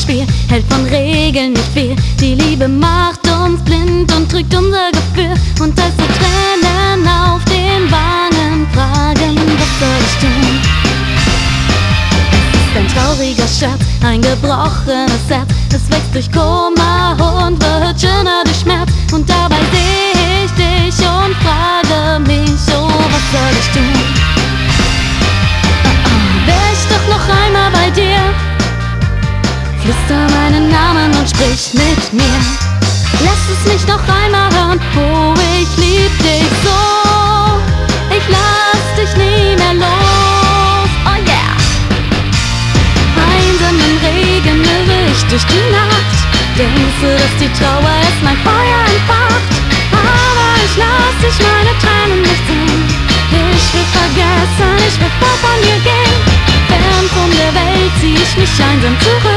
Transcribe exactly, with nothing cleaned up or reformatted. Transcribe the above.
Spiel, hält von Regeln nicht viel. Die Liebe macht uns blind und trügt unser Gefühl. Und als die Tränen auf den Wangen fragen, was soll ich tun? Es ist ein trauriger Scherz, ein gebrochenes Herz. Es wächst durch Koma und wird schöner durch Schmerz. Und dabei seh ich dich und frage mich, oh, was soll ich tun? Wär ich doch noch einmal bei dir, flüster meinen Namen und sprich mit mir. Lass es mich noch einmal hören, oh, ich lieb dich so. Ich lass dich nie mehr los, oh yeah. Einsam im Regen irre ich durch die Nacht. Denkst du, dass die Trauer erst mein Feuer entfacht? Aber ich lass dich meine Tränen nicht sehen. Ich will vergessen, ich will fort von dir gehen. Fern von der Welt zieh ich mich einsam zurück.